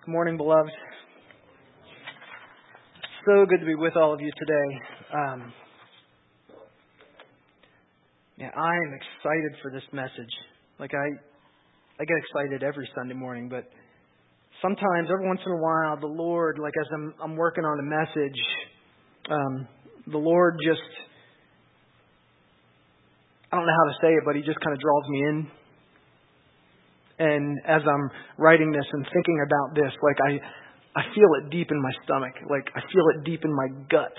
Good morning, beloved. So good to be with all of you today. I am excited for this message. I get excited every Sunday morning, but sometimes, every once in a while, the Lord, as I'm working on a message, the Lord just, I don't know how to say it, but He just kind of draws me in. And as I'm writing this and thinking about this, I feel it deep in my stomach. I feel it deep in my guts.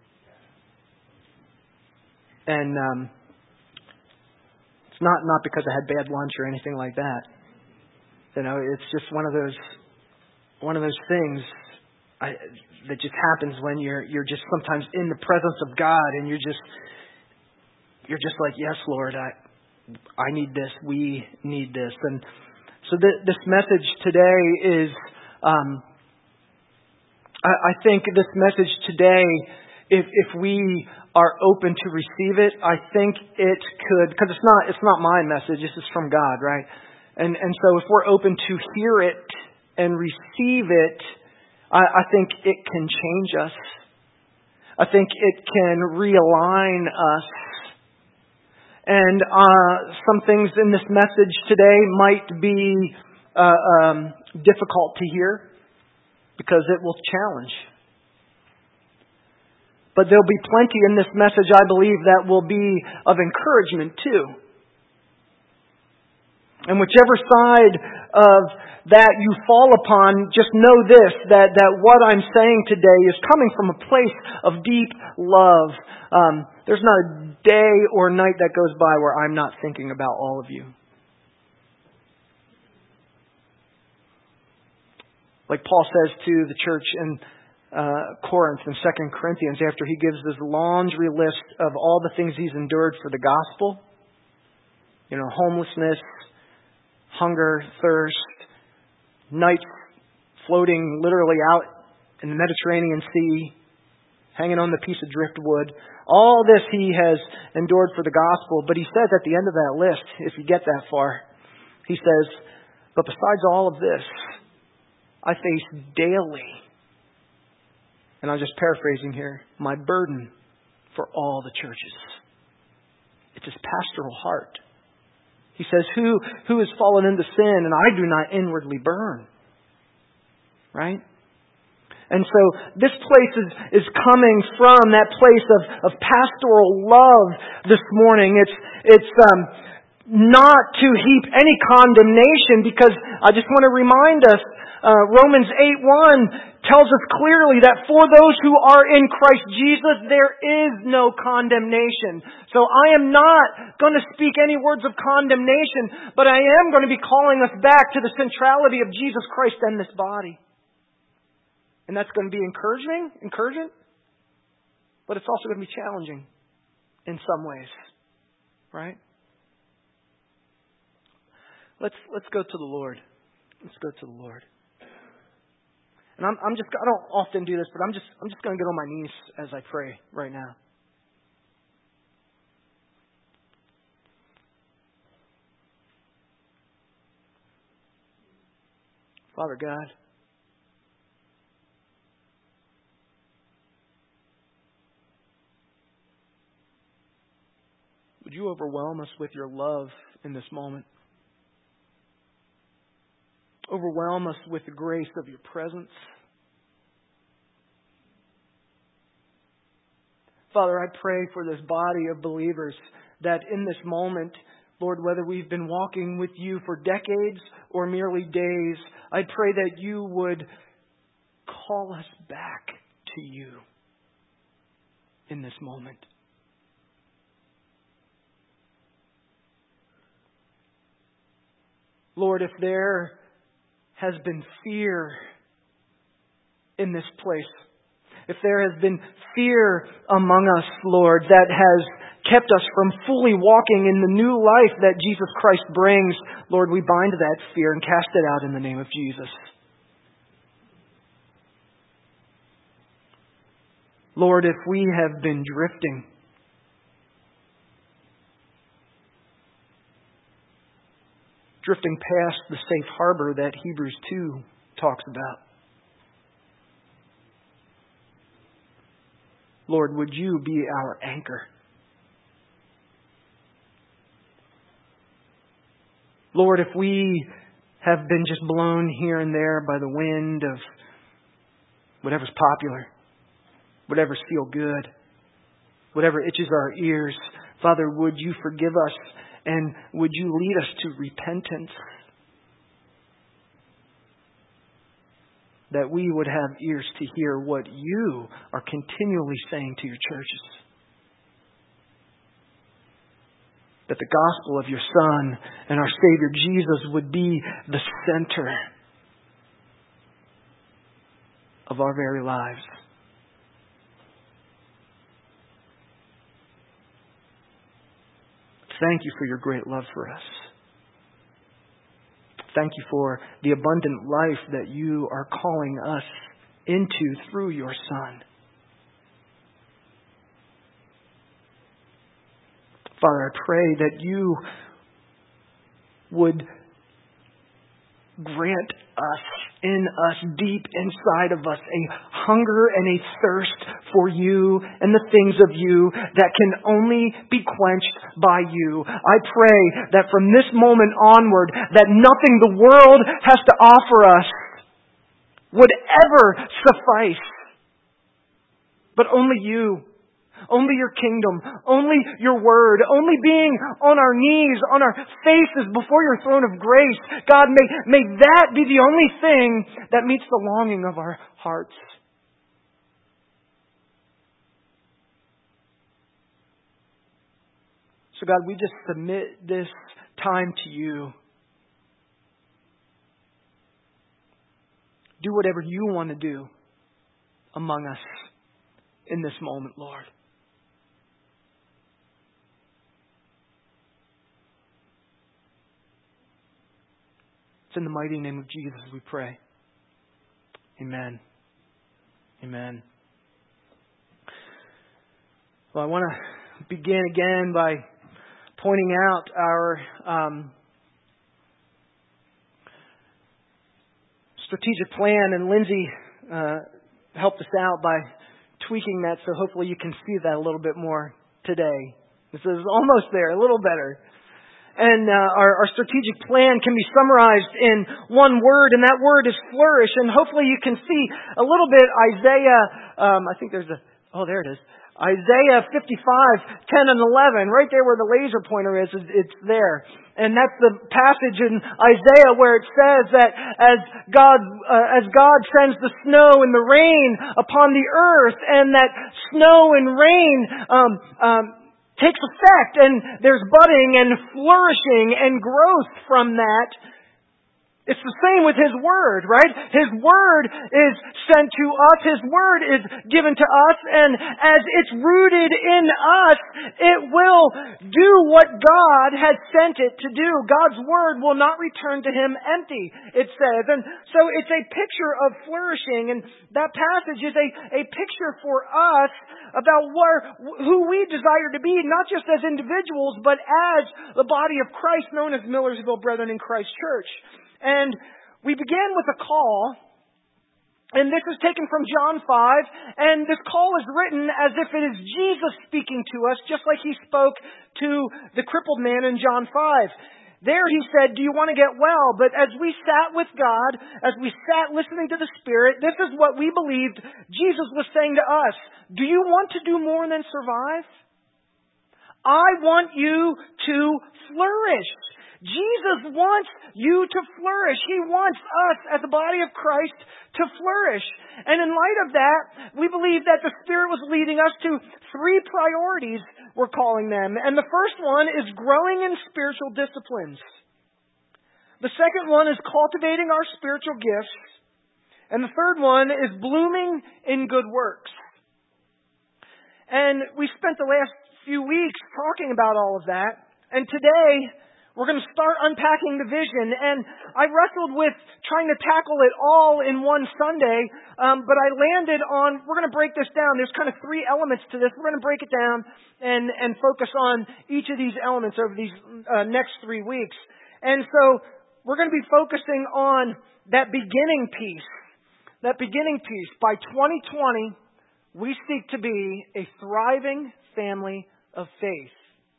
And it's not because I had bad lunch or anything like that. It's just one of those things that just happens when you're just sometimes in the presence of God, and you're just like, yes, Lord, I need this. We need this. And so this message today is, I think this message today, if we are open to receive it, I think it could, because it's not my message. This is from God, right? And so if we're open to hear it and receive it, I think it can change us. I think it can realign us. And some things in this message today might be difficult to hear because it will challenge. But there'll be plenty in this message, I believe, that will be of encouragement too. And whichever side of that you fall upon, just know this, that what I'm saying today is coming from a place of deep love. There's not a day or night that goes by where I'm not thinking about all of you. Like Paul says to the church in Corinth in 2 Corinthians, after he gives this laundry list of all the things he's endured for the gospel, homelessness, hunger, thirst, nights floating literally out in the Mediterranean Sea, hanging on the piece of driftwood. All this he has endured for the gospel. But he says at the end of that list, if you get that far, he says, but besides all of this, I face daily, and I'm just paraphrasing here, my burden for all the churches. It's his pastoral heart. He says, who has fallen into sin, and I do not inwardly burn. Right? And so this place is coming from that place of pastoral love this morning. It's not to heap any condemnation, because I just want to remind us, Romans 8:1 tells us clearly that for those who are in Christ Jesus, there is no condemnation. So I am not going to speak any words of condemnation, but I am going to be calling us back to the centrality of Jesus Christ and this body. And that's going to be encouragement, but it's also going to be challenging in some ways, right? Let's go to the Lord. Let's go to the Lord. And I don't often do this, but I'm just going to get on my knees as I pray right now. Father God, would you overwhelm us with your love in this moment? Overwhelm us with the grace of your presence. Father, I pray for this body of believers that in this moment, Lord, whether we've been walking with you for decades or merely days, I pray that you would call us back to you in this moment. Lord, if there has been fear in this place, if there has been fear among us, Lord, that has kept us from fully walking in the new life that Jesus Christ brings, Lord, we bind that fear and cast it out in the name of Jesus. Lord, if we have been drifting, drifting past the safe harbor that Hebrews 2 talks about. Lord, would you be our anchor? Lord, if we have been just blown here and there by the wind of whatever's popular, whatever's feel good, whatever itches our ears, Father, would you forgive us and would you lead us to repentance? That we would have ears to hear what you are continually saying to your churches. That the gospel of your Son and our Savior Jesus would be the center of our very lives. Thank you for your great love for us. Thank you for the abundant life that you are calling us into through your Son. Father, I pray that you would grant us, in us, deep inside of us, a hunger and a thirst for you and the things of you that can only be quenched by you. I pray that from this moment onward, that nothing the world has to offer us would ever suffice, but only you. Only your kingdom, only your word, only being on our knees, on our faces before your throne of grace. God, may that be the only thing that meets the longing of our hearts. So God, we just submit this time to you. Do whatever you want to do among us in this moment, Lord. In the mighty name of Jesus we pray. Amen. Amen. Well, I want to begin again by pointing out our strategic plan, and Lindsay helped us out by tweaking that, so hopefully you can see that a little bit more today. This is almost there, a little better. And our strategic plan can be summarized in one word, and that word is flourish. And hopefully you can see a little bit Isaiah, I think there's there it is. Isaiah 55, 10 and 11, right there where the laser pointer is, it's there. And that's the passage in Isaiah where it says that as God sends the snow and the rain upon the earth, and that snow and rain takes effect, and there's budding and flourishing and growth from that. It's the same with His Word, right? His Word is sent to us. His Word is given to us. And as it's rooted in us, it will do what God has sent it to do. God's Word will not return to Him empty, it says. And so it's a picture of flourishing. And that passage is a picture for us about who we desire to be, not just as individuals, but as the body of Christ, known as Millersville Brethren in Christ Church. And we began with a call, and this is taken from John 5, and this call is written as if it is Jesus speaking to us, just like He spoke to the crippled man in John 5. There He said, do you want to get well? But as we sat with God, as we sat listening to the Spirit, this is what we believed Jesus was saying to us. Do you want to do more than survive? I want you to flourish. Jesus wants you to flourish. He wants us as the body of Christ to flourish. And in light of that, we believe that the Spirit was leading us to 3 priorities, we're calling them. And the first one is growing in spiritual disciplines. The second one is cultivating our spiritual gifts. And the third one is blooming in good works. And we spent the last few weeks talking about all of that. And today, we're going to start unpacking the vision, and I wrestled with trying to tackle it all in one Sunday, but I landed on, we're going to break this down. There's kind of 3 elements to this. We're going to break it down and focus on each of these elements over these next 3 weeks. And so we're going to be focusing on that beginning piece. That beginning piece. By 2020, we seek to be a thriving family of faith.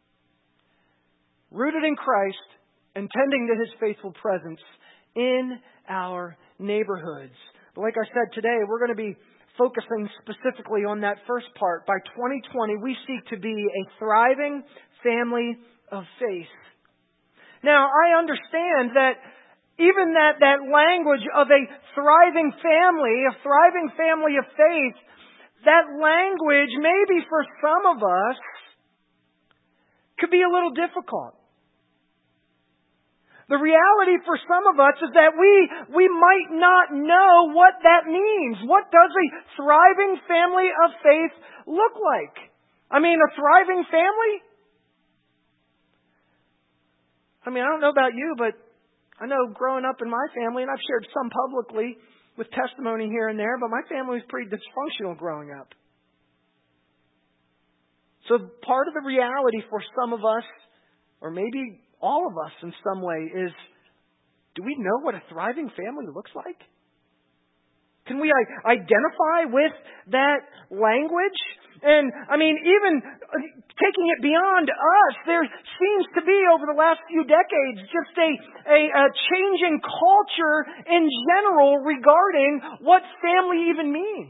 Rooted in Christ and tending to His faithful presence in our neighborhoods. But like I said today, we're going to be focusing specifically on that first part. By 2020, we seek to be a thriving family of faith. Now, I understand that even that language of a thriving family of faith, that language maybe for some of us could be a little difficult. The reality for some of us is that we might not know what that means. What does a thriving family of faith look like? I mean, a thriving family? I mean, I don't know about you, but I know growing up in my family, and I've shared some publicly with testimony here and there, but my family was pretty dysfunctional growing up. So part of the reality for some of us, or maybe all of us in some way, is, do we know what a thriving family looks like? Can we identify with that language? And, I mean, even taking it beyond us, there seems to be, over the last few decades, just a changing culture in general regarding what family even means.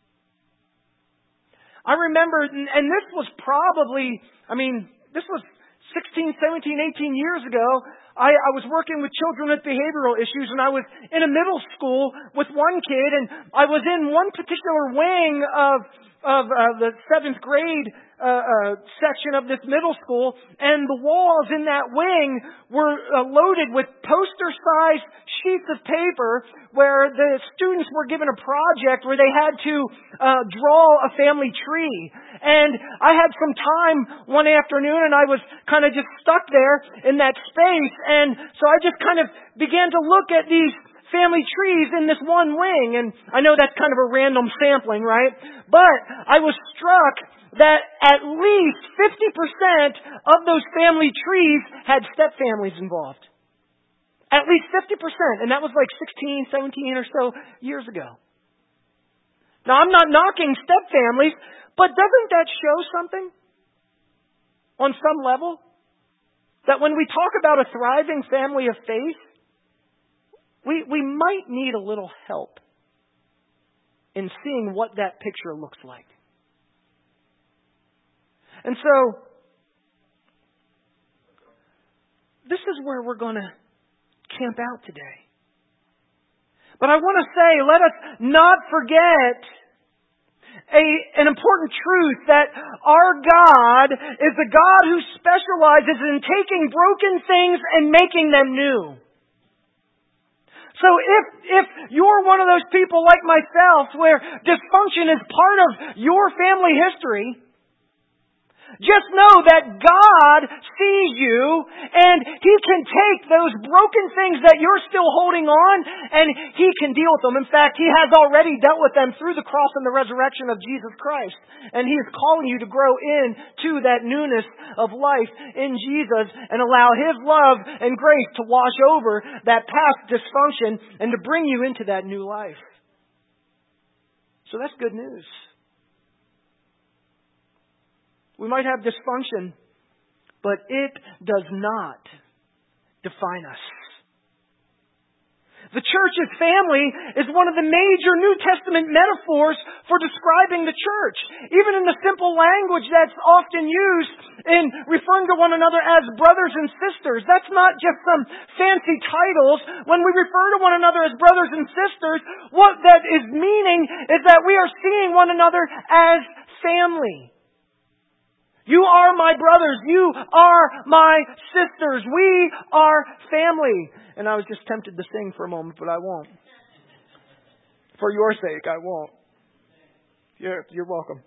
I remember, and this was probably, this was 16, 17, 18 years ago. I was working with children with behavioral issues, and I was in a middle school with one kid, and I was in one particular wing of the 7th grade section of this middle school, and the walls in that wing were loaded with poster-sized sheets of paper where the students were given a project where they had to draw a family tree. And I had some time one afternoon, and I was kind of just stuck there in that space, and so I just kind of began to look at these family trees in this one wing. And I know that's kind of a random sampling, right? But I was struck that at least 50% of those family trees had step-families involved. At least 50%. And that was like 16, 17 or so years ago. Now, I'm not knocking step-families, but doesn't that show something on some level? That when we talk about a thriving family of faith, we might need a little help in seeing what that picture looks like. And so, this is where we're going to camp out today. But I want to say, let us not forget an important truth, that our God is a God who specializes in taking broken things and making them new. So if you're one of those people like myself where dysfunction is part of your family history, just know that God sees you and He can take those broken things that you're still holding on and He can deal with them. In fact, He has already dealt with them through the cross and the resurrection of Jesus Christ. And He is calling you to grow into that newness of life in Jesus and allow His love and grace to wash over that past dysfunction and to bring you into that new life. So that's good news. We might have dysfunction, but it does not define us. The church's family is one of the major New Testament metaphors for describing the church. Even in the simple language that's often used in referring to one another as brothers and sisters. That's not just some fancy titles. When we refer to one another as brothers and sisters, what that is meaning is that we are seeing one another as family. You are my brothers. You are my sisters. We are family. And I was just tempted to sing for a moment, but I won't. For your sake, I won't. You're welcome.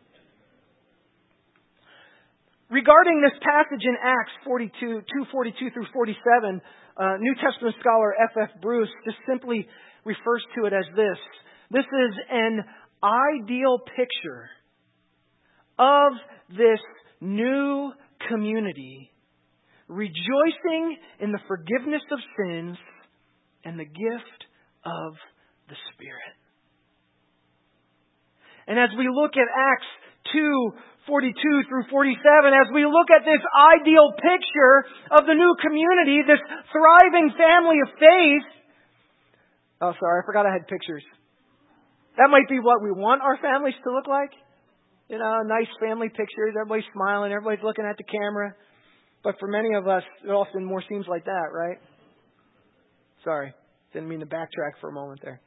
Regarding this passage in Acts 2:42 through 47, New Testament scholar F.F. Bruce just simply refers to it as this. This is an ideal picture of this new community rejoicing in the forgiveness of sins and the gift of the Spirit. And as we look at Acts 2:42 through 47, as we look at this ideal picture of the new community, this thriving family of faith. Oh, sorry, I forgot I had pictures. That might be what we want our families to look like. You know, nice family pictures, everybody's smiling, everybody's looking at the camera. But for many of us, it often more seems like that, right? Sorry, didn't mean to backtrack for a moment there.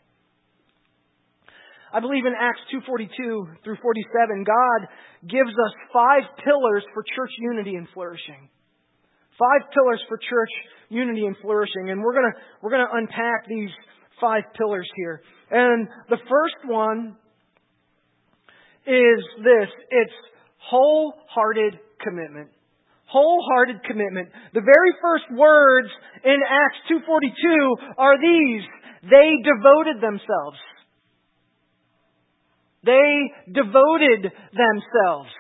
I believe in Acts 2:42 through 47, God gives us 5 pillars for church unity and flourishing. 5 pillars for church unity and flourishing. And we're gonna unpack these 5 pillars here. And the first one is this. It's wholehearted commitment. Wholehearted commitment. The very first words in Acts 2:42 are these. They devoted themselves. They devoted themselves.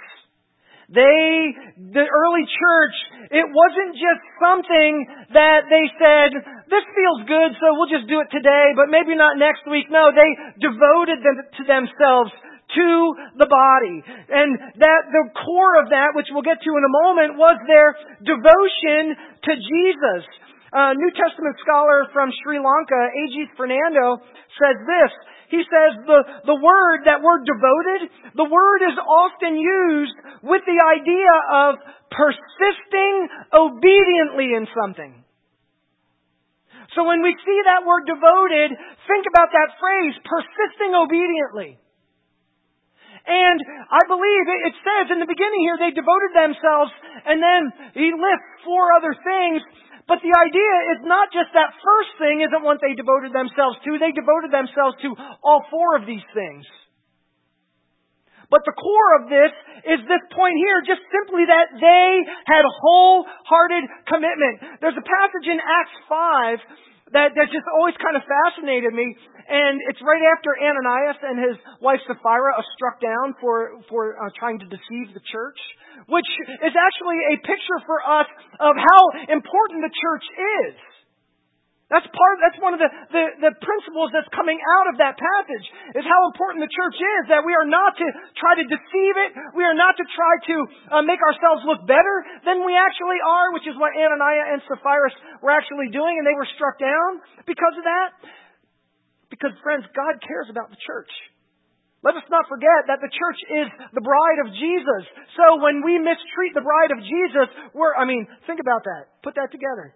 The early church, it wasn't just something that they said, this feels good, so we'll just do it today, but maybe not next week. No, they devoted themselves to the body. And that the core of that, which we'll get to in a moment, was their devotion to Jesus. New Testament scholar from Sri Lanka, Ajit Fernando, says this. He says the word devoted, the word is often used with the idea of persisting obediently in something. So when we see that word devoted, think about that phrase, persisting obediently. And I believe it says in the beginning here, they devoted themselves, and then he lists 4 other things. But the idea is not just that first thing isn't what they devoted themselves to. They devoted themselves to all 4 of these things. But the core of this is this point here, just simply that they had wholehearted commitment. There's a passage in Acts 5 that just always kind of fascinated me. And it's right after Ananias and his wife Sapphira are struck down for trying to deceive the church, which is actually a picture for us of how important the church is. That's one of the principles that's coming out of that passage, is how important the church is, that we are not to try to deceive it. We are not to try to make ourselves look better than we actually are, which is what Ananias and Sapphira were actually doing, and they were struck down because of that. Because, friends, God cares about the church. Let us not forget that the church is the bride of Jesus. So when we mistreat the bride of Jesus, think about that. Put that together.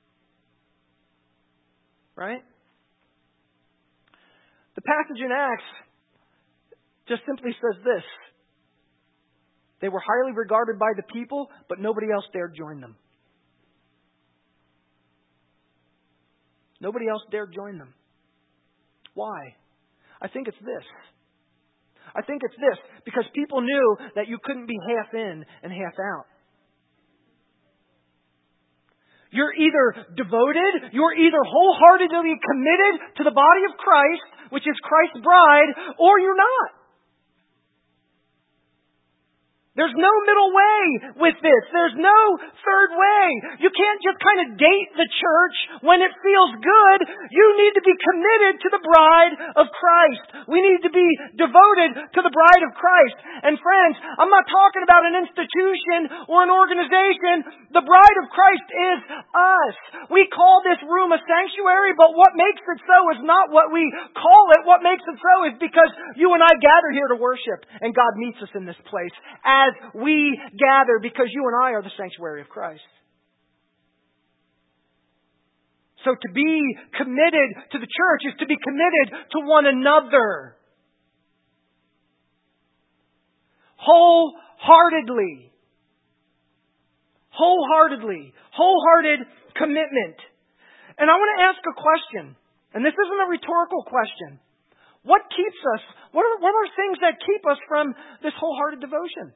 Right? The passage in Acts just simply says this. They were highly regarded by the people, but nobody else dared join them. Nobody else dared join them. Why? I think it's this. Because people knew that you couldn't be half in and half out. You're either devoted, you're either wholeheartedly committed to the body of Christ, which is Christ's bride, or you're not. There's no middle way with this. There's no third way. You can't just kind of date the church when it feels good. You need to be committed to the bride of Christ. We need to be devoted to the bride of Christ. And friends, I'm not talking about an institution or an organization. The bride of Christ is us. We call this room a sanctuary, but what makes it so is not what we call it. What makes it so is because you and I gather here to worship, and God meets us in this place as we gather, because you and I are the sanctuary of Christ. So to be committed to the church is to be committed to one another. Wholeheartedly. Wholehearted commitment. And I want to ask a question. And this isn't a rhetorical question. What keeps us? What are things that keep us from this wholehearted devotion?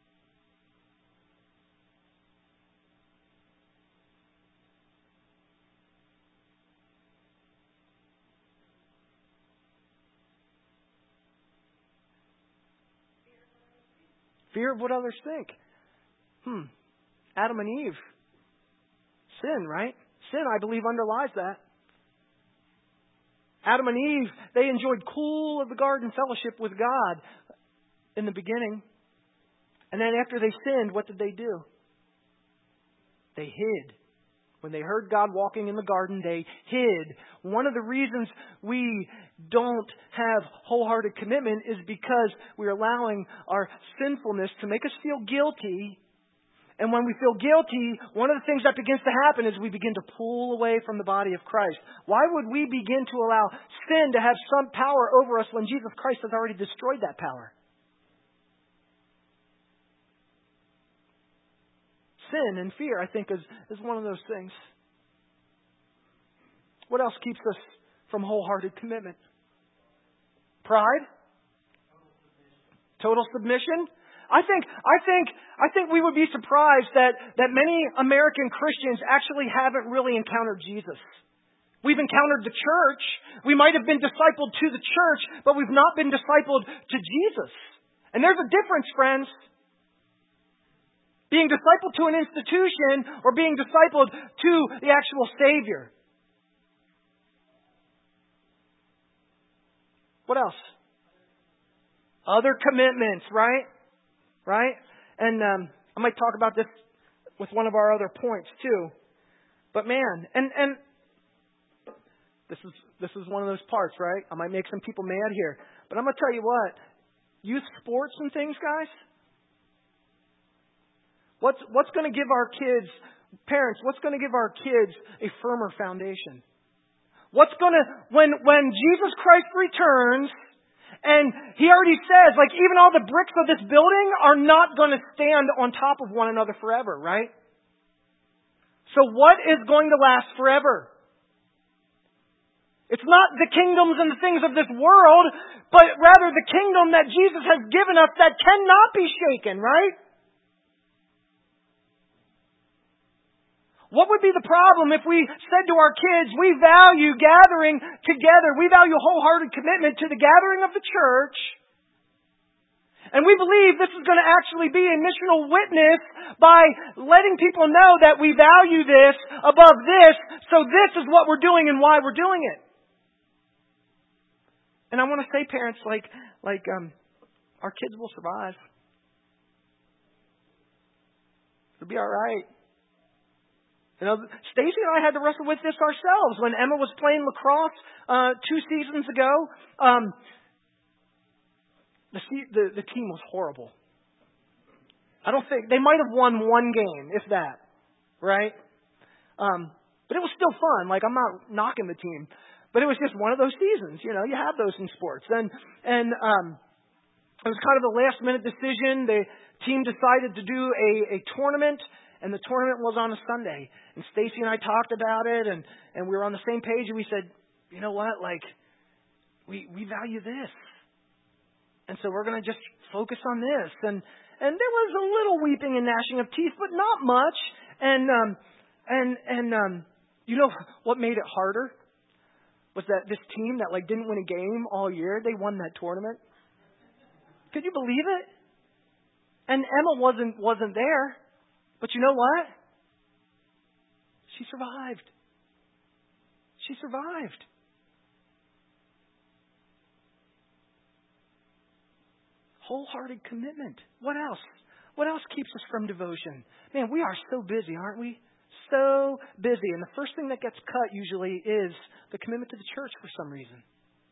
Fear of what others think. Adam and Eve. Sin, right? Sin, I believe, underlies that. Adam and Eve, they enjoyed cool of the garden fellowship with God in the beginning. And then after they sinned, what did they do? They hid. When they heard God walking in the garden, they hid. One of the reasons we don't have wholehearted commitment is because we're allowing our sinfulness to make us feel guilty. And when we feel guilty, one of the things that begins to happen is we begin to pull away from the body of Christ. Why would we begin to allow sin to have some power over us when Jesus Christ has already destroyed that power? Sin and fear, I think, is one of those things. What else keeps us from wholehearted commitment? Pride? Total submission? I think we would be surprised that many American Christians actually haven't really encountered Jesus. We've encountered the church. We might have been discipled to the church, but we've not been discipled to Jesus. And there's a difference, friends. Being discipled to an institution or being discipled to the actual Savior. What else? Other commitments, right? Right? And I might talk about this with one of our other points too. But man, and this is one of those parts, right? I might make some people mad here. But I'm going to tell you what. Youth sports and things, guys. What's going to give our kids, parents, what's going to give our kids a firmer foundation? What's going to, when Jesus Christ returns, and He already says, like, even all the bricks of this building are not going to stand on top of one another forever, right? So what is going to last forever? It's not the kingdoms and the things of this world, but rather the kingdom that Jesus has given us that cannot be shaken, right? What would be the problem if we said to our kids, we value gathering together, we value wholehearted commitment to the gathering of the church, and we believe this is going to actually be a missional witness by letting people know that we value this above this, so this is what we're doing and why we're doing it. And I want to say, parents, our kids will survive. It'll be all right. You know, Stacy and I had to wrestle with this ourselves when Emma was playing lacrosse 2 seasons ago. The team was horrible. I don't think they might have won one game, if that, right? But it was still fun. Like, I'm not knocking the team, but it was just one of those seasons. You know, you have those in sports, and it was kind of a last minute decision. The team decided to do a tournament. And the tournament was on a Sunday. And Stacy and I talked about it, and we were on the same page, and we said, you know what, like, we value this. And so we're going to just focus on this. And there was a little weeping and gnashing of teeth, but not much. And you know what made it harder? Was that this team that, like, didn't win a game all year, they won that tournament. Could you believe it? And Emma wasn't there. But you know what? She survived. She survived. Wholehearted commitment. What else? What else keeps us from devotion? Man, we are so busy, aren't we? So busy. And the first thing that gets cut usually is the commitment to the church for some reason.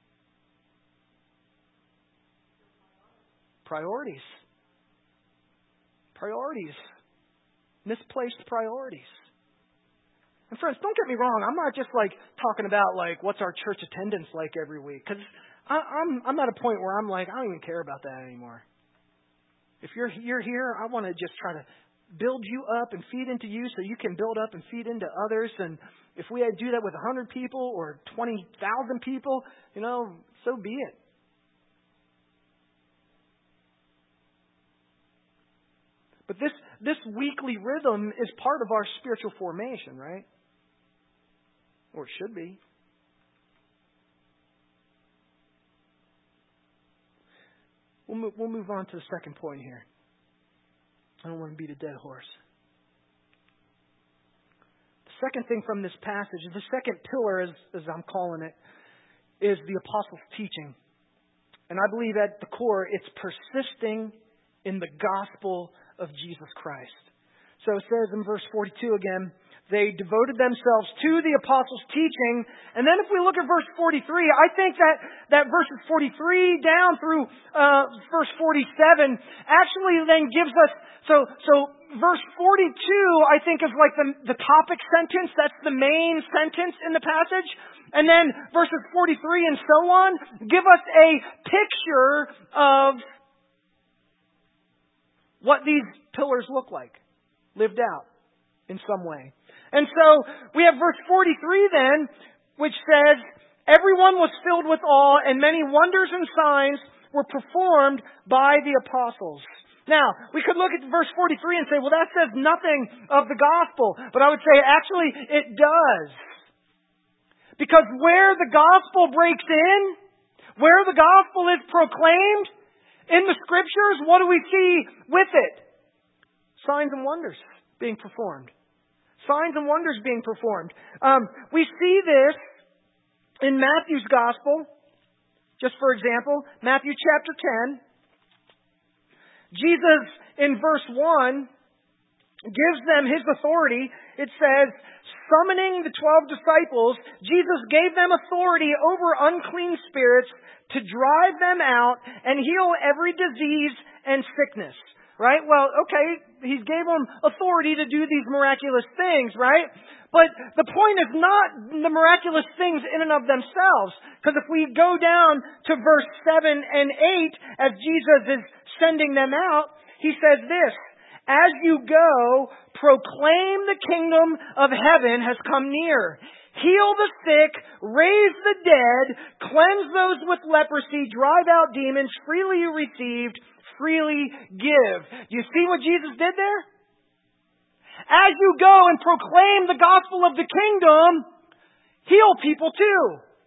Priorities. Priorities. Misplaced priorities. And friends, don't get me wrong. I'm not just like talking about like what's our church attendance like every week, because I'm at a point where I'm like, I don't even care about that anymore. If you're here, I want to just try to build you up and feed into you so you can build up and feed into others. And if we had to do that with 100 people or 20,000 people, you know, so be it. But this weekly rhythm is part of our spiritual formation, right? Or it should be. We'll move on to the second point here. I don't want to beat a dead horse. The second thing from this passage, the second pillar, as I'm calling it, is the apostles' teaching. And I believe at the core, it's persisting in the gospel of Jesus Christ. So it says in verse 42 again, they devoted themselves to the apostles' teaching. And then if we look at verse 43, I think that verses 43 down through verse 47 actually then gives us, so verse 42 I think is like the topic sentence. That's the main sentence in the passage. And then verses 43 and so on give us a picture of what these pillars look like, lived out in some way. And so we have verse 43 then, which says, everyone was filled with awe, and many wonders and signs were performed by the apostles. Now, we could look at verse 43 and say, well, that says nothing of the gospel. But I would say, actually, it does. Because where the gospel breaks in, where the gospel is proclaimed, in the Scriptures, what do we see with it? Signs and wonders being performed. Signs and wonders being performed. We see this in Matthew's Gospel. Just for example, Matthew chapter 10. Jesus, in verse 1, gives them His authority. It says, summoning the 12 disciples, Jesus gave them authority over unclean spirits to drive them out and heal every disease and sickness. Right? Well, okay, He gave them authority to do these miraculous things, right? But the point is not the miraculous things in and of themselves. Because if we go down to verse 7 and 8, as Jesus is sending them out, He says this, as you go, proclaim the kingdom of heaven has come near. Heal the sick, raise the dead, cleanse those with leprosy, drive out demons, freely you received, freely give. Do you see what Jesus did there? As you go and proclaim the gospel of the kingdom, heal people too.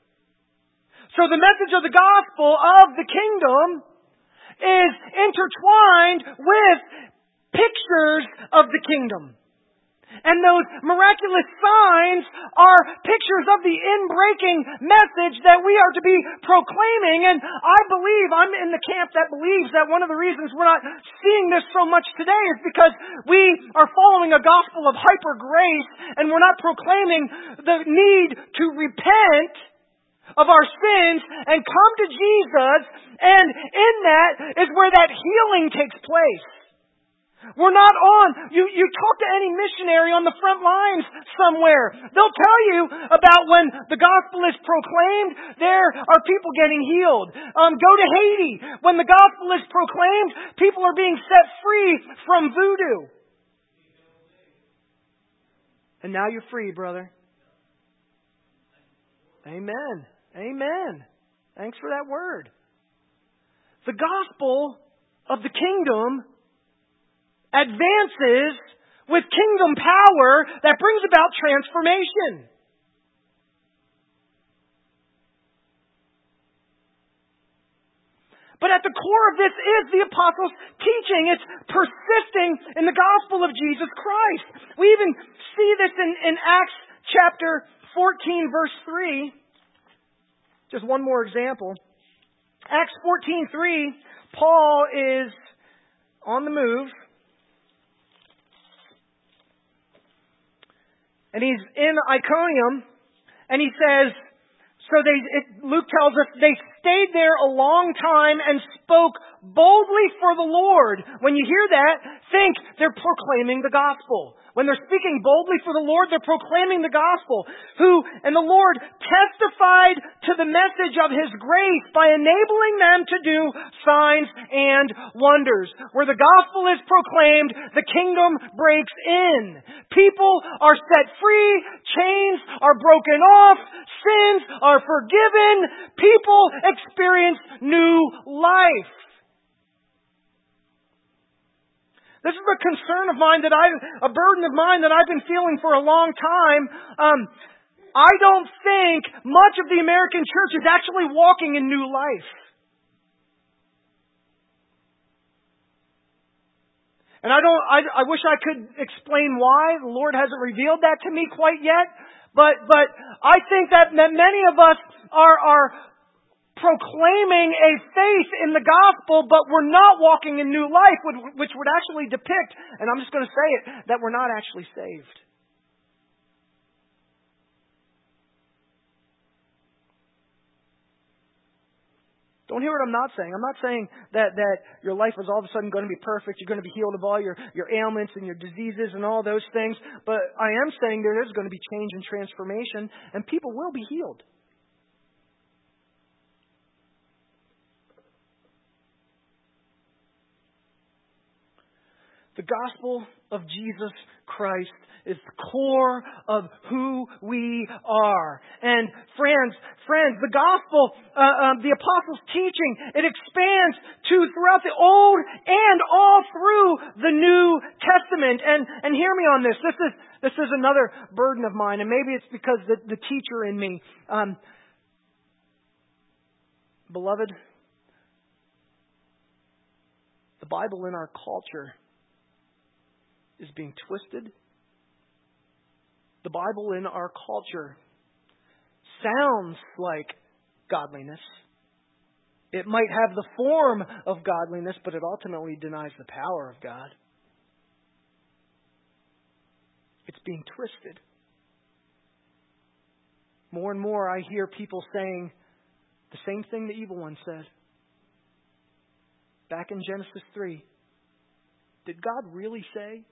So the message of the gospel of the kingdom is intertwined with pictures of the kingdom. And those miraculous signs are pictures of the inbreaking message that we are to be proclaiming. And I believe, I'm in the camp that believes that one of the reasons we're not seeing this so much today is because we are following a gospel of hyper grace and we're not proclaiming the need to repent of our sins and come to Jesus. And in that is where that healing takes place. We're not on. You talk to any missionary on the front lines somewhere. They'll tell you about when the gospel is proclaimed, there are people getting healed. Go to Haiti. When the gospel is proclaimed, people are being set free from voodoo. And now you're free, brother. Amen. Amen. Thanks for that word. The gospel of the kingdom advances with kingdom power that brings about transformation. But at the core of this is the apostles' teaching. It's persisting in the gospel of Jesus Christ. We even see this in Acts chapter 14, verse 3. Just one more example. Acts 14:3, Paul is on the move. And he's in Iconium, and he says, Luke tells us, they stayed there a long time and spoke boldly for the Lord. When you hear that, think they're proclaiming the gospel. When they're speaking boldly for the Lord, they're proclaiming the gospel. And the Lord testified to the message of His grace by enabling them to do signs and wonders. Where the gospel is proclaimed, the kingdom breaks in. People are set free, chains are broken off, sins are forgiven, people experience new life. This is a concern of mine a burden of mine that I've been feeling for a long time. I don't think much of the American church is actually walking in new life. And I wish I could explain why. The Lord hasn't revealed that to me quite yet. But I think that many of us are proclaiming a faith in the gospel, but we're not walking in new life, which would actually depict, and I'm just going to say it, that we're not actually saved. Don't hear what I'm not saying. I'm not saying that your life is all of a sudden going to be perfect. You're going to be healed of all your ailments and your diseases and all those things. But I am saying there is going to be change and transformation, and people will be healed. The gospel of Jesus Christ is the core of who we are. And friends, the gospel, the apostles' teaching, it expands throughout the Old and all through the New Testament. And hear me on this. This is another burden of mine, and maybe it's because the teacher in me. Beloved, the Bible in our culture is being twisted. The Bible in our culture sounds like godliness. It might have the form of godliness, but it ultimately denies the power of God. It's being twisted. More and more I hear people saying the same thing the evil one said. Back in Genesis 3, did God really say?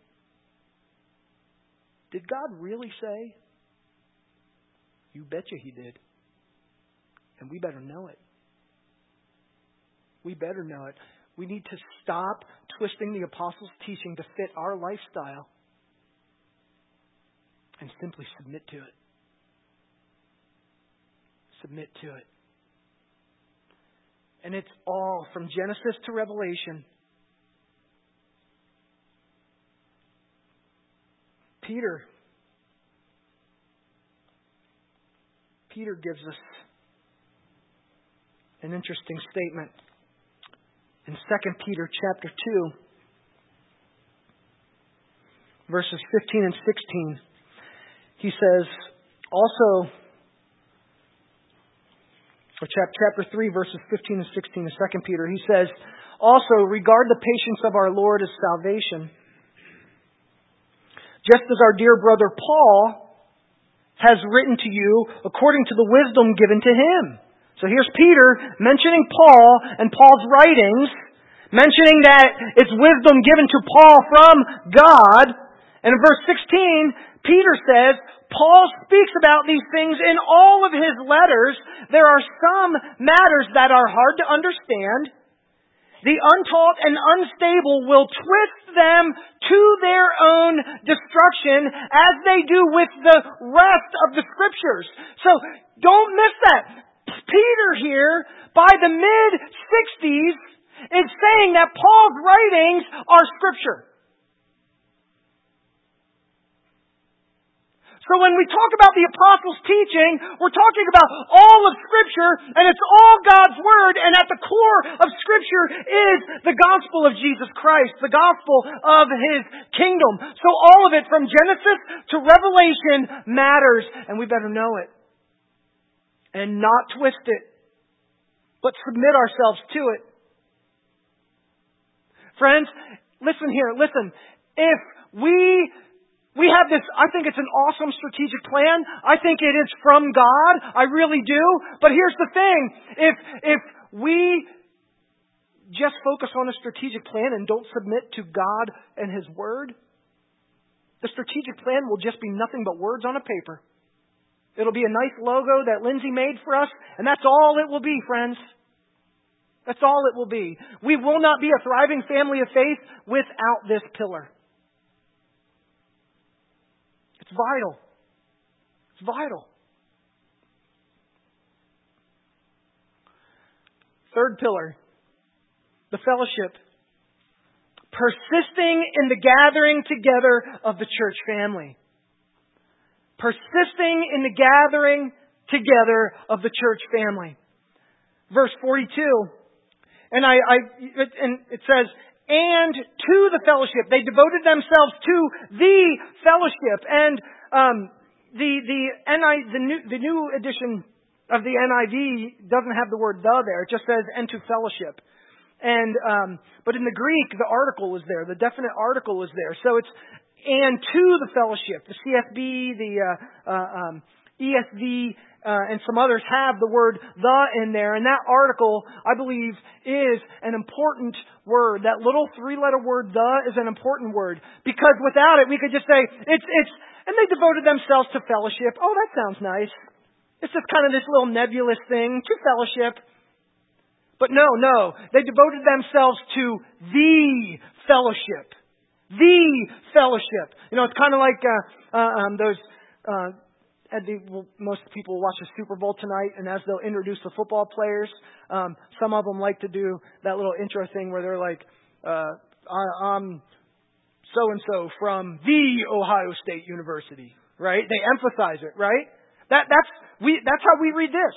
Did God really say? You betcha He did. And we better know it. We better know it. We need to stop twisting the apostles' teaching to fit our lifestyle and simply submit to it. Submit to it. And it's all from Genesis to Revelation. Peter gives us an interesting statement in 2 Peter chapter 2, verses 15 and 16. He says, also, or chapter 3, verses 15 and 16 of 2 Peter, he says, also, regard the patience of our Lord as salvation, just as our dear brother Paul has written to you according to the wisdom given to him. So here's Peter mentioning Paul and Paul's writings, mentioning that it's wisdom given to Paul from God. And in verse 16, Peter says, Paul speaks about these things in all of his letters. There are some matters that are hard to understand. The untaught and unstable will twist them to their own destruction as they do with the rest of the Scriptures. So don't miss that. Peter here, by the mid-60s, is saying that Paul's writings are Scripture. So when we talk about the apostles' teaching, we're talking about all of Scripture, and it's all God's Word, and at the core of Scripture is the gospel of Jesus Christ, the gospel of His kingdom. So all of it, from Genesis to Revelation, matters, and we better know it. And not twist it, but submit ourselves to it. Friends, listen here, listen. If we have this, I think it's an awesome strategic plan. I think it is from God. I really do. But here's the thing. If we just focus on a strategic plan and don't submit to God and His Word, the strategic plan will just be nothing but words on a paper. It'll be a nice logo that Lindsay made for us, and that's all it will be, friends. That's all it will be. We will not be a thriving family of faith without this pillar. It's vital. It's vital. Third pillar, the fellowship. Persisting in the gathering together of the church family. Persisting in the gathering together of the church family. Verse 42, and it says, and to the fellowship. They devoted themselves to the fellowship. And the new edition of the NIV doesn't have the word "the" there. It just says "and to fellowship." And but in the Greek, the article is there. The definite article is there. So it's "and to the fellowship." The CSB, the ESV, and some others have the word "the" in there. And that article, I believe, is an important word. That little 3-letter word "the" is an important word. Because without it, we could just say, it's, and they devoted themselves to fellowship. Oh, that sounds nice. It's just kind of this little nebulous thing, to fellowship. But no. They devoted themselves to the fellowship. The fellowship. You know, it's kind of like those... most people will watch the Super Bowl tonight, and as they'll introduce the football players, some of them like to do that little intro thing where they're like, I'm so-and-so from the Ohio State University, right? They emphasize it, right? That's how we read this.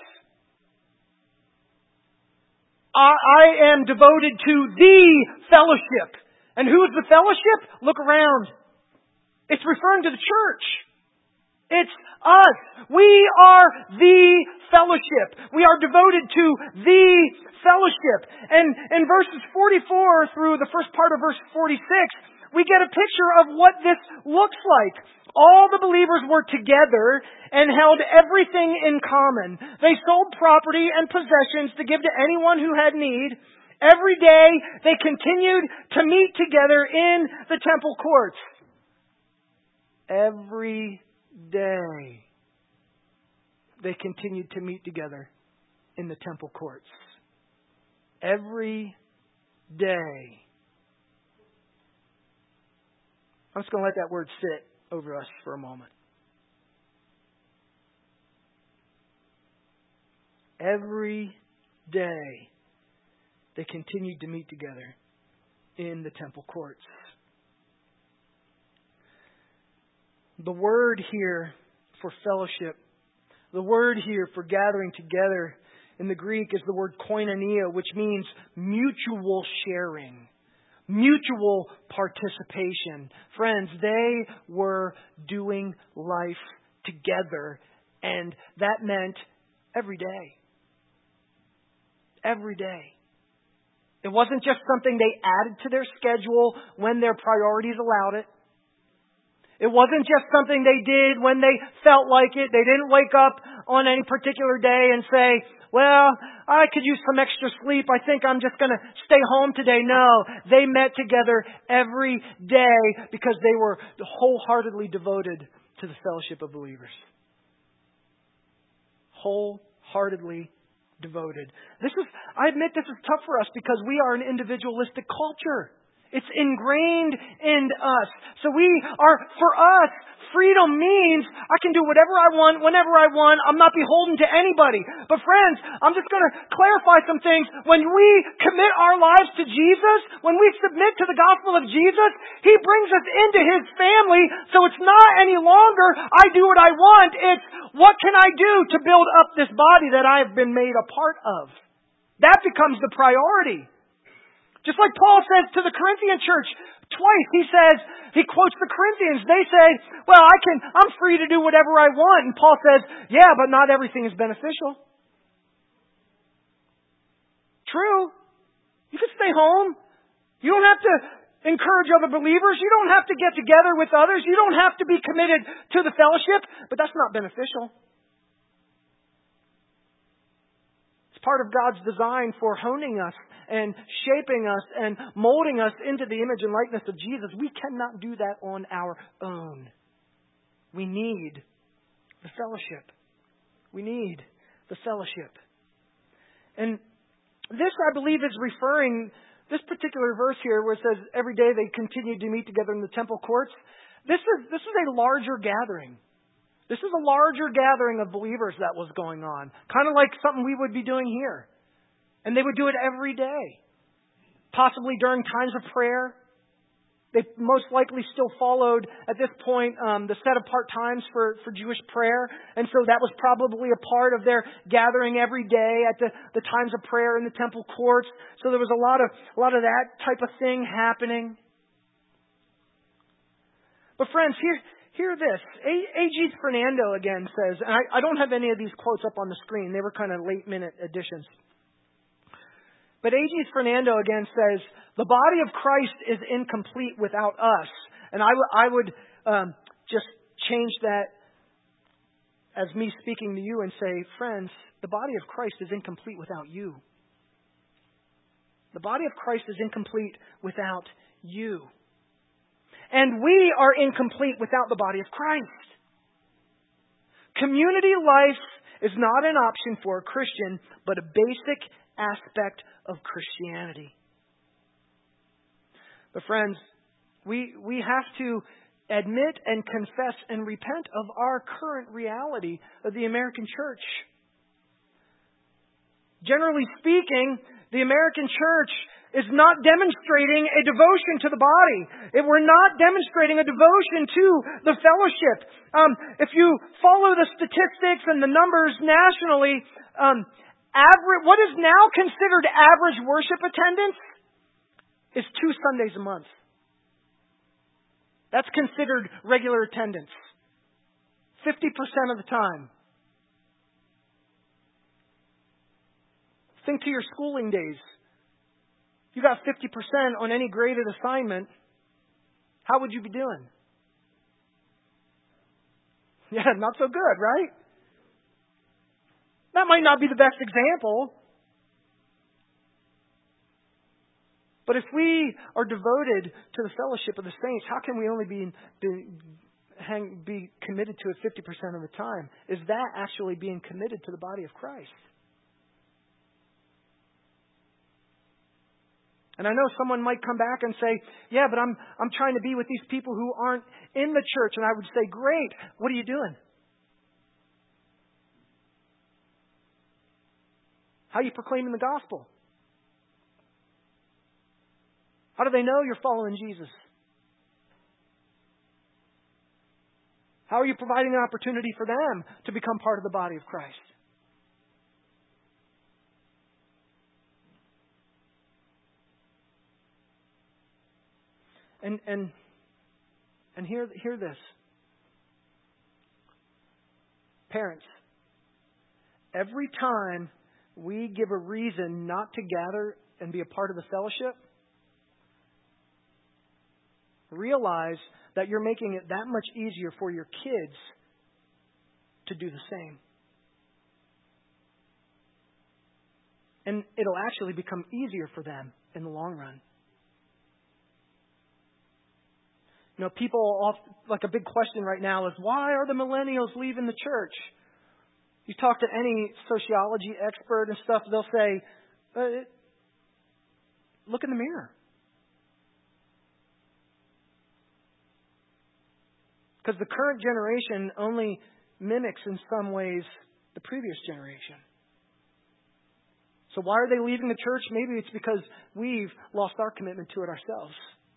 I am devoted to the fellowship. And who is the fellowship? Look around. It's referring to the church. It's us. We are the fellowship. We are devoted to the fellowship. And in verses 44 through the first part of verse 46, we get a picture of what this looks like. All the believers were together and held everything in common. They sold property and possessions to give to anyone who had need. Every day they continued to meet together in the temple courts. Every day they continued to meet together in the temple courts. Every day. I'm just going to let that word sit over us for a moment. Every day they continued to meet together in the temple courts. The word here for fellowship, the word here for gathering together in the Greek is the word koinonia, which means mutual sharing, mutual participation. Friends, they were doing life together, and that meant every day. Every day. It wasn't just something they added to their schedule when their priorities allowed it. It wasn't just something they did when they felt like it. They didn't wake up on any particular day and say, well, I could use some extra sleep. I think I'm just going to stay home today. No, they met together every day because they were wholeheartedly devoted to the fellowship of believers. Wholeheartedly devoted. I admit this is tough for us because we are an individualistic culture. It's ingrained in us. So for us, freedom means I can do whatever I want, whenever I want. I'm not beholden to anybody. But friends, I'm just going to clarify some things. When we commit our lives to Jesus, when we submit to the gospel of Jesus, He brings us into His family. So it's not any longer, I do what I want. It's, what can I do to build up this body that I've been made a part of? That becomes the priority. Just like Paul says to the Corinthian church, twice he quotes the Corinthians. They say, well, I'm free to do whatever I want. And Paul says, yeah, but not everything is beneficial. True. You can stay home. You don't have to encourage other believers. You don't have to get together with others. You don't have to be committed to the fellowship, but that's not beneficial. It's part of God's design for honing us and shaping us and molding us into the image and likeness of Jesus. We cannot do that on our own. We need the fellowship. We need the fellowship. And this, I believe, is referring, this particular verse here where it says, every day they continued to meet together in the temple courts. This is a larger gathering. This is a larger gathering of believers that was going on. Kind of like something we would be doing here. And they would do it every day. Possibly during times of prayer. They most likely still followed, at this point, the set-apart times for Jewish prayer. And so that was probably a part of their gathering every day at the times of prayer in the temple courts. So there was a lot of that type of thing happening. But friends, hear this. A.G. Fernando again says, and I don't have any of these quotes up on the screen. They were kind of late-minute additions. But A.G. Fernando again says, the body of Christ is incomplete without us. And I would just change that as me speaking to you and say, friends, the body of Christ is incomplete without you. The body of Christ is incomplete without you. And we are incomplete without the body of Christ. Community life is not an option for a Christian, but a basic aspect of Christianity. But friends, we have to admit and confess and repent of our current reality of the American church. Generally speaking, the American church is not demonstrating a devotion to the body. We're not demonstrating a devotion to the fellowship. If you follow the statistics and the numbers nationally, what is now considered average worship attendance is 2 Sundays a month. That's considered regular attendance. 50% of the time. Think to your schooling days. You got 50% on any graded assignment. How would you be doing? Yeah, not so good, right? That might not be the best example. But if we are devoted to the fellowship of the saints, how can we only be committed to it 50% of the time? Is that actually being committed to the body of Christ? And I know someone might come back and say, yeah, but I'm trying to be with these people who aren't in the church. And I would say, great, what are you doing? How are you proclaiming the gospel? How do they know you're following Jesus? How are you providing an opportunity for them to become part of the body of Christ? And hear this. Parents, every time we give a reason not to gather and be a part of the fellowship, realize that you're making it that much easier for your kids to do the same. And it'll actually become easier for them in the long run. You know, people, like a big question right now is, why are the millennials leaving the church? You talk to any sociology expert and stuff, they'll say, look in the mirror. Because the current generation only mimics in some ways the previous generation. So why are they leaving the church? Maybe it's because we've lost our commitment to it ourselves.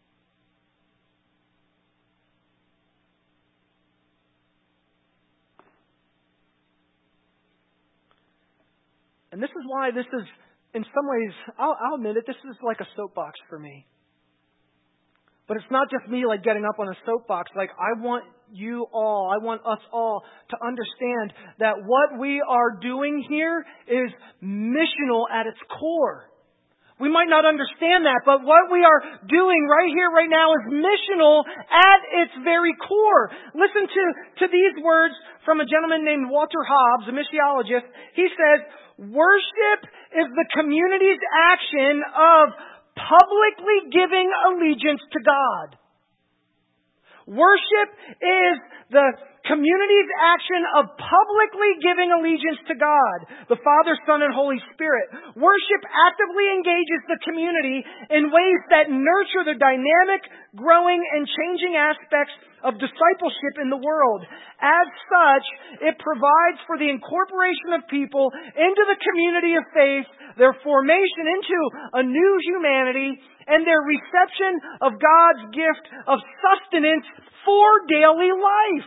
And this is why this is, in some ways, I'll admit it, this is like a soapbox for me. But it's not just me like getting up on a soapbox. Like, I want you all, I want us all to understand that what we are doing here is missional at its core. We might not understand that, but what we are doing right here, right now is missional at its very core. Listen to these words from a gentleman named Walter Hobbs, a missiologist. He says, worship is the community's action of publicly giving allegiance to God. Worship is the community's action of publicly giving allegiance to God, the Father, Son, and Holy Spirit. Worship actively engages the community in ways that nurture the dynamic, growing, and changing aspects of discipleship in the world. As such, it provides for the incorporation of people into the community of faith, their formation into a new humanity, and their reception of God's gift of sustenance for daily life.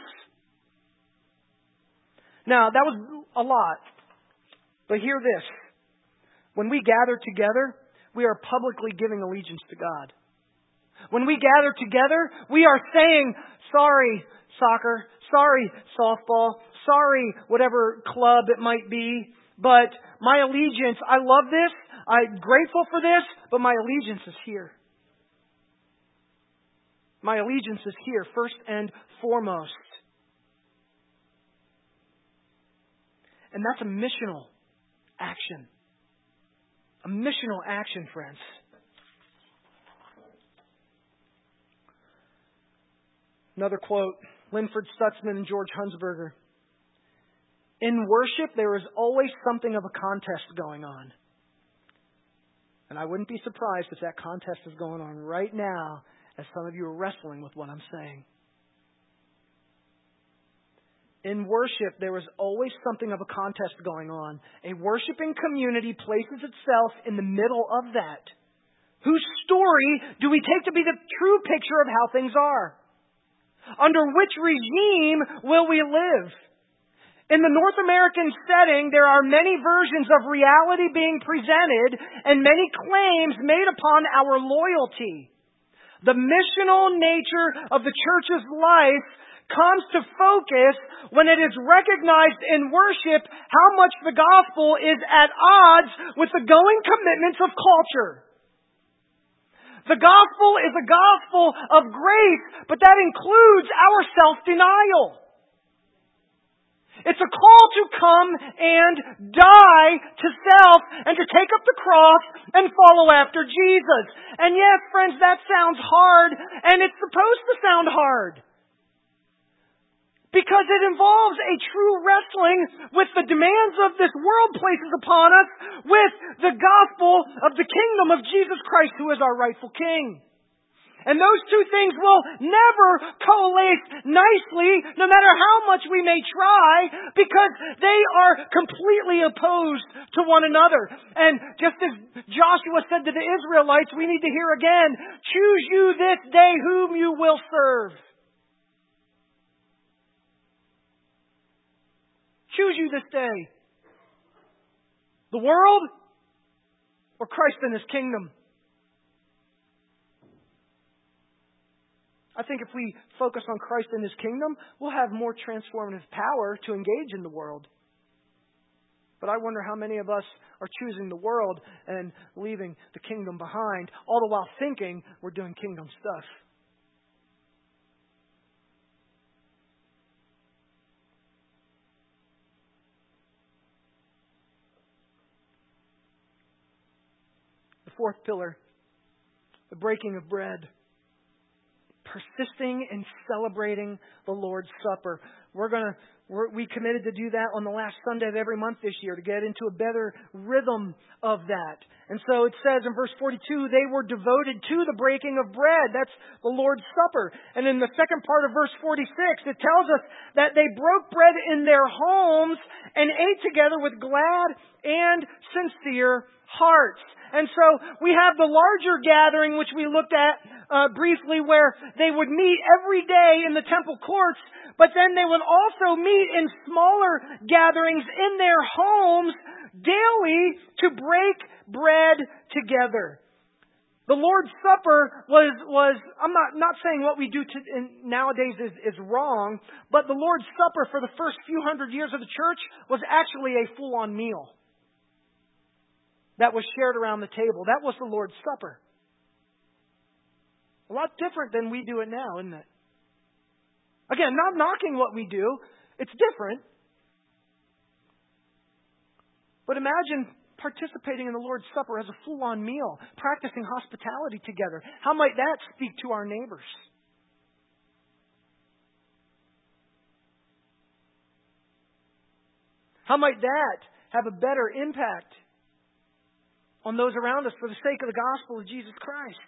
Now, that was a lot. But hear this. When we gather together, we are publicly giving allegiance to God. When we gather together, we are saying, sorry, soccer. Sorry, softball. Sorry, whatever club it might be. But my allegiance, I love this. I'm grateful for this, but my allegiance is here. My allegiance is here, first and foremost. And that's a missional action. A missional action, friends. Another quote, Linford Stutzman and George Hunsberger. In worship, there is always something of a contest going on. And I wouldn't be surprised if that contest is going on right now as some of you are wrestling with what I'm saying. In worship, there is always something of a contest going on. A worshiping community places itself in the middle of that. Whose story do we take to be the true picture of how things are? Under which regime will we live? In the North American setting, there are many versions of reality being presented and many claims made upon our loyalty. The missional nature of the church's life comes to focus when it is recognized in worship how much the gospel is at odds with the going commitments of culture. The gospel is a gospel of grace, but that includes our self-denial. It's a call to come and die to self and to take up the cross and follow after Jesus. And yes, friends, that sounds hard, and it's supposed to sound hard. Because it involves a true wrestling with the demands of this world places upon us with the gospel of the kingdom of Jesus Christ, who is our rightful King. And those two things will never coalesce nicely, no matter how much we may try, because they are completely opposed to one another. And just as Joshua said to the Israelites, we need to hear again, choose you this day whom you will serve. Choose you this day. The world or Christ and His kingdom? I think if we focus on Christ and His kingdom, we'll have more transformative power to engage in the world. But I wonder how many of us are choosing the world and leaving the kingdom behind, all the while thinking we're doing kingdom stuff. The fourth pillar, the breaking of bread. Persisting in celebrating the Lord's Supper. We committed to do that on the last Sunday of every month this year to get into a better rhythm of that. And so it says in verse 42, they were devoted to the breaking of bread. That's the Lord's Supper. And in the second part of verse 46, it tells us that they broke bread in their homes and ate together with glad and sincere hearts. And so we have the larger gathering, which we looked at briefly, where they would meet every day in the temple courts, but then they would also meet in smaller gatherings in their homes daily to break bread together. The Lord's Supper was I'm not saying what we do nowadays is wrong, but the Lord's Supper for the first few hundred years of the church was actually a full-on meal that was shared around the table. That was the Lord's Supper. A lot different than we do it now, isn't it? Again, not knocking what we do. It's different. But imagine participating in the Lord's Supper as a full-on meal, practicing hospitality together. How might that speak to our neighbors? How might that have a better impact on those around us for the sake of the gospel of Jesus Christ?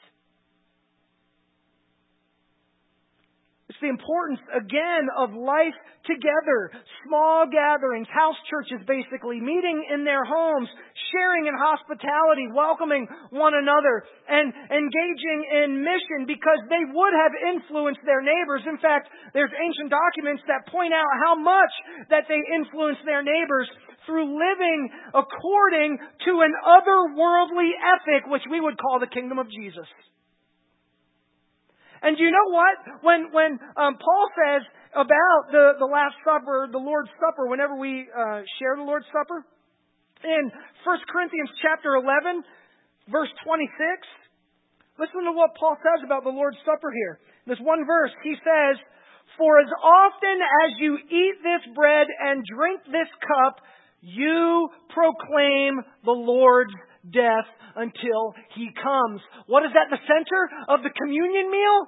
It's the importance, again, of life together. Small gatherings, house churches basically, meeting in their homes, sharing in hospitality, welcoming one another, and engaging in mission because they would have influenced their neighbors. In fact, there's ancient documents that point out how much that they influenced their neighbors through living according to an otherworldly ethic, which we would call the kingdom of Jesus. And you know what? When Paul says about the Last Supper, the Lord's Supper, whenever we share the Lord's Supper. In 1 Corinthians chapter 11, verse 26, listen to what Paul says about the Lord's Supper here. This one verse, he says, "For as often as you eat this bread and drink this cup, you proclaim the Lord's death until He comes." What is at the center of the communion meal?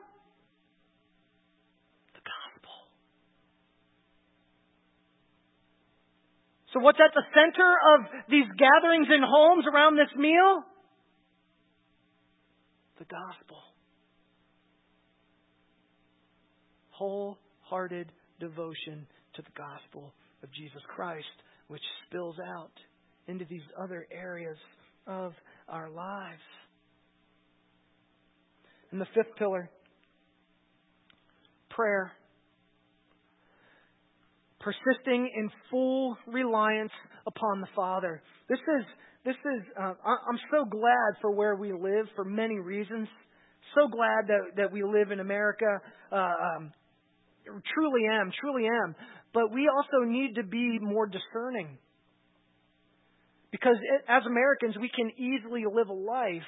The gospel. So what's at the center of these gatherings in homes around this meal? The gospel. Wholehearted devotion to the gospel of Jesus Christ, which spills out into these other areas of our lives. And the fifth pillar, prayer. Persisting in full reliance upon the Father. This is. I'm so glad for where we live for many reasons. So glad that we live in America. Truly am. But we also need to be more discerning. Because as Americans, we can easily live a life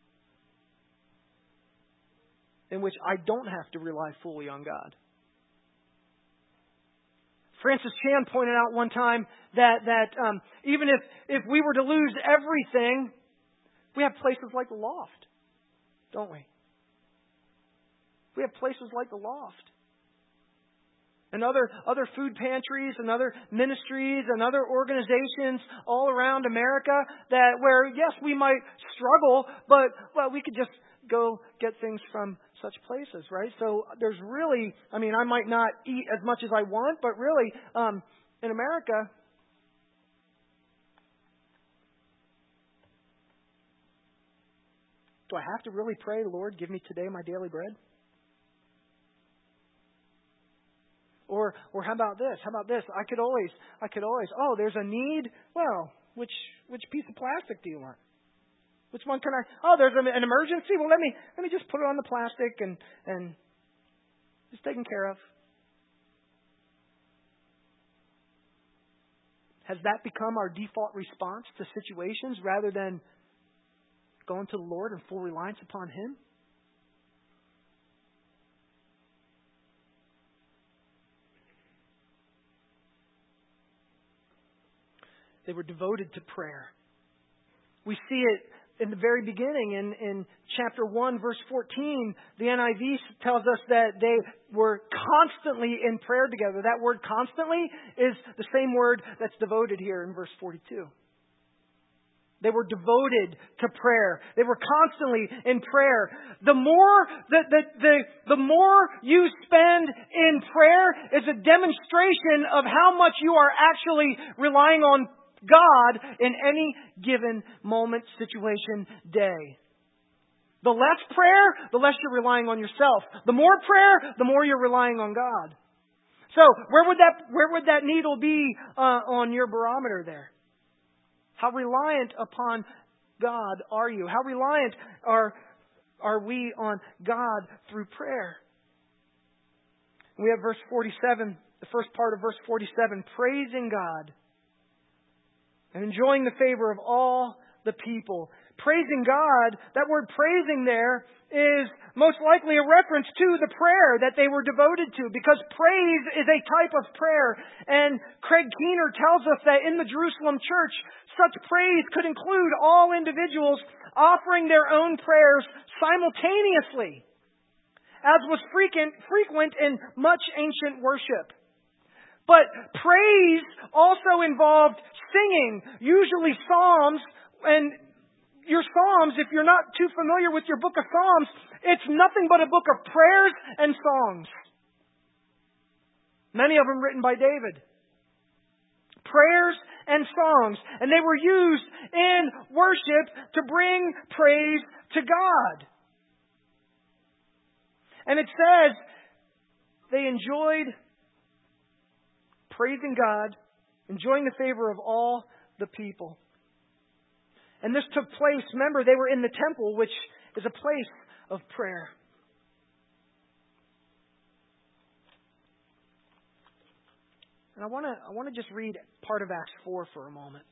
in which I don't have to rely fully on God. Francis Chan pointed out one time that even if we were to lose everything, we have places like the Loft, don't we? We have places like the Loft. And other food pantries and other ministries and other organizations all around America where, yes, we might struggle, but we could just go get things from such places, right? So there's really, I might not eat as much as I want, but really, in America, do I have to really pray, "Lord, give me today my daily bread"? Or how about this? I could always, oh, there's a need. Well, which piece of plastic do you want? Which one can I? Oh, there's an emergency. Well, let me just put it on the plastic and it's taken care of. Has that become our default response to situations rather than going to the Lord in full reliance upon Him? They were devoted to prayer. We see it in the very beginning in chapter 1, verse 14. The NIV tells us that they were constantly in prayer together. That word "constantly" is the same word that's devoted here in verse 42. They were devoted to prayer. They were constantly in prayer. The more you spend in prayer is a demonstration of how much you are actually relying on God in any given moment, situation, day. The less prayer, the less you're relying on yourself. The more prayer, the more you're relying on God. So where would that needle be on your barometer there? How reliant upon God are you? How reliant are we on God through prayer? We have verse 47, the first part of verse 47, praising God and enjoying the favor of all the people. Praising God, that word praising there is most likely a reference to the prayer that they were devoted to, because praise is a type of prayer. And Craig Keener tells us that in the Jerusalem church, such praise could include all individuals offering their own prayers simultaneously, as was frequent in much ancient worship. But praise also involved singing, usually psalms. And your psalms, if you're not too familiar with your book of Psalms, it's nothing but a book of prayers and songs. Many of them written by David. Prayers and songs. And they were used in worship to bring praise to God. And it says they enjoyed praising God, enjoying the favor of all the people. And this took place, remember, they were in the temple, which is a place of prayer. And I want to just read part of Acts 4 for a moment.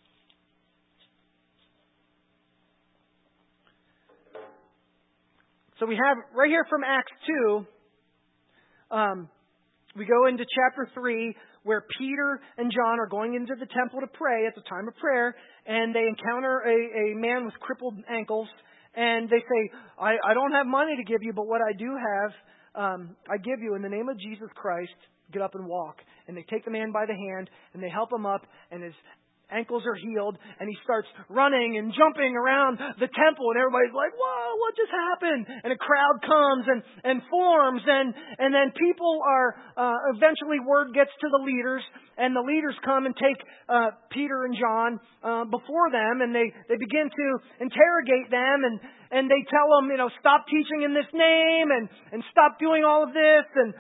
So we have right here from Acts 2, we go into chapter 3 where Peter and John are going into the temple to pray at the time of prayer, and they encounter a man with crippled ankles, and they say, I don't have money to give you, but what I do have, I give you in the name of Jesus Christ, get up and walk. And they take the man by the hand, and they help him up, and his ankles are healed, and he starts running and jumping around the temple, and everybody's like, whoa, what just happened? And a crowd comes and forms, and then people are, eventually word gets to the leaders, and the leaders come and take Peter and John before them, and they begin to interrogate them, and they tell them, stop teaching in this name, and stop doing all of this, and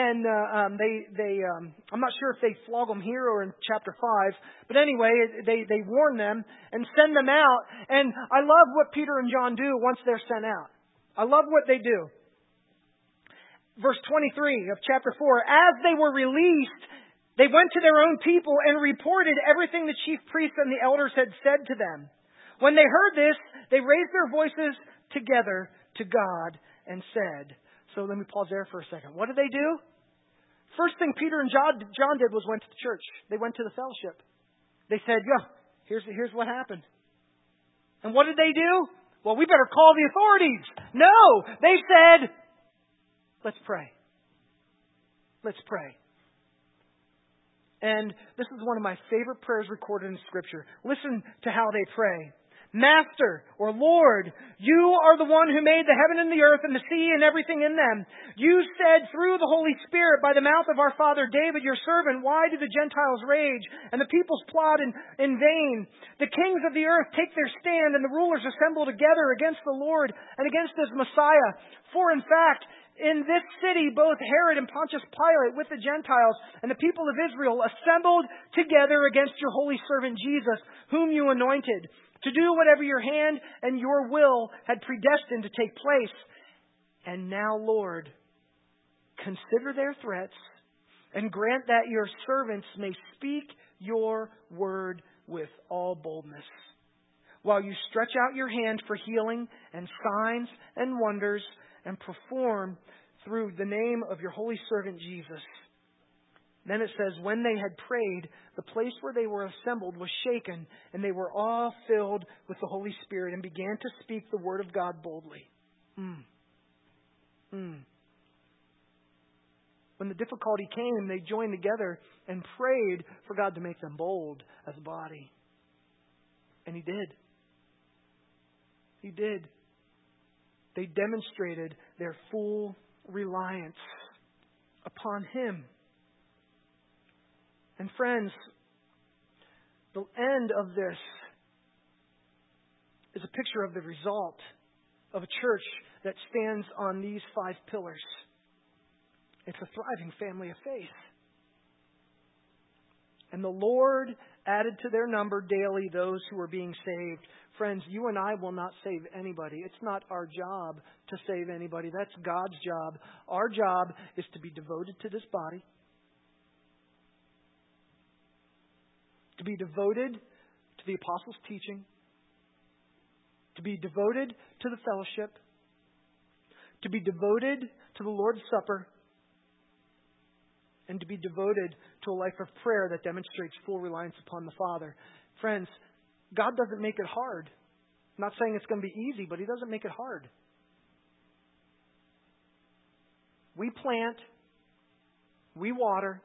I'm not sure if they flog them here or in chapter 5, but anyway, they warn them and send them out. And I love what Peter and John do once they're sent out. I love what they do. Verse 23 of chapter 4, as they were released, they went to their own people and reported everything the chief priests and the elders had said to them. When they heard this, they raised their voices together to God and said, so let me pause there for a second. What did they do? First thing Peter and John did was went to the church. They went to the fellowship. They said, here's what happened. And what did they do? Well, we better call the authorities. No! They said, let's pray. Let's pray. And this is one of my favorite prayers recorded in Scripture. Listen to how they pray. Master, or Lord, you are the one who made the heaven and the earth and the sea and everything in them. You said through the Holy Spirit by the mouth of our father David, your servant, why do the Gentiles rage and the peoples plot in vain? The kings of the earth take their stand and the rulers assemble together against the Lord and against his Messiah. For in fact, in this city, both Herod and Pontius Pilate with the Gentiles and the people of Israel assembled together against your holy servant Jesus, whom you anointed, to do whatever your hand and your will had predestined to take place. And now, Lord, consider their threats and grant that your servants may speak your word with all boldness, while you stretch out your hand for healing and signs and wonders and perform through the name of your holy servant Jesus. Then it says, when they had prayed, the place where they were assembled was shaken, and they were all filled with the Holy Spirit and began to speak the word of God boldly. When the difficulty came, they joined together and prayed for God to make them bold as a body. And He did. He did. They demonstrated their full reliance upon Him. And friends, the end of this is a picture of the result of a church that stands on these 5 pillars. It's a thriving family of faith. And the Lord added to their number daily those who were being saved. Friends, you and I will not save anybody. It's not our job to save anybody. That's God's job. Our job is to be devoted to this body, to be devoted to the apostles' teaching, to be devoted to the fellowship, to be devoted to the Lord's Supper, and to be devoted to a life of prayer that demonstrates full reliance upon the Father. Friends, God doesn't make it hard. I'm not saying it's going to be easy, but He doesn't make it hard. We plant, we water,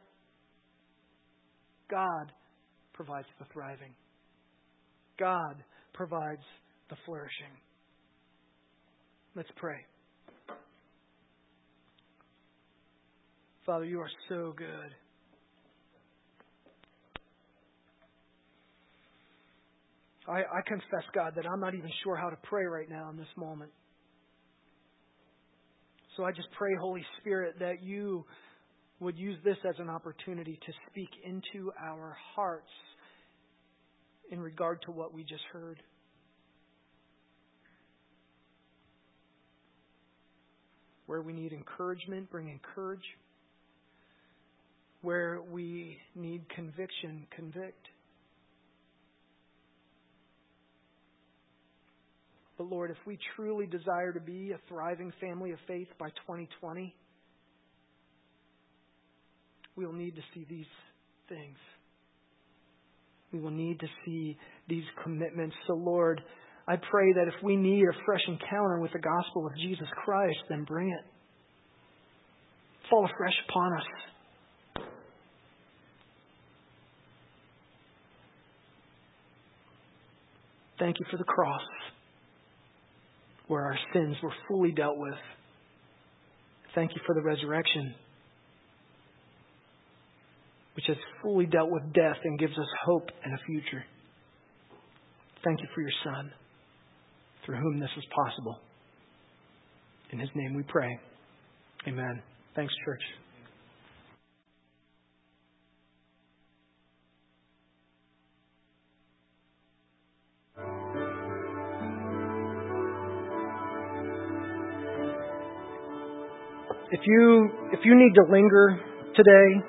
God provides the thriving. God provides the flourishing. Let's pray. Father, you are so good. I confess, God, that I'm not even sure how to pray right now in this moment. So I just pray, Holy Spirit, that you would use this as an opportunity to speak into our hearts in regard to what we just heard. Where we need encouragement, bring encourage. Where we need conviction, convict. But Lord, if we truly desire to be a thriving family of faith by 2020, we will need to see these things. We will need to see these commitments. So Lord, I pray that if we need a fresh encounter with the gospel of Jesus Christ, then bring it. Fall afresh upon us. Thank you for the cross, where our sins were fully dealt with. Thank you for the resurrection, which has fully dealt with death and gives us hope and a future. Thank you for your Son, through whom this is possible. In His name we pray. Amen. Thanks, church. If you need to linger today,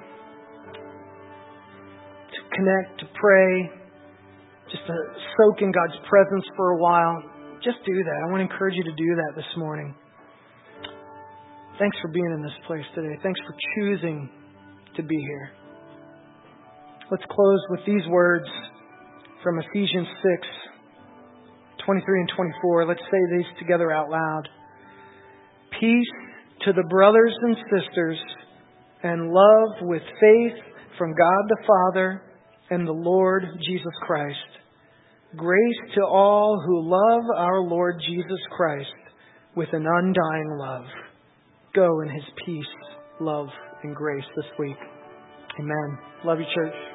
to connect, to pray, just to soak in God's presence for a while, just do that. I want to encourage you to do that this morning. Thanks for being in this place today. Thanks for choosing to be here. Let's close with these words from Ephesians 6, 23 and 24. Let's say these together out loud. Peace to the brothers and sisters, and love with faith from God the Father and the Lord Jesus Christ. Grace to all who love our Lord Jesus Christ with an undying love. Go in His peace, love, and grace this week. Amen. Love you, church.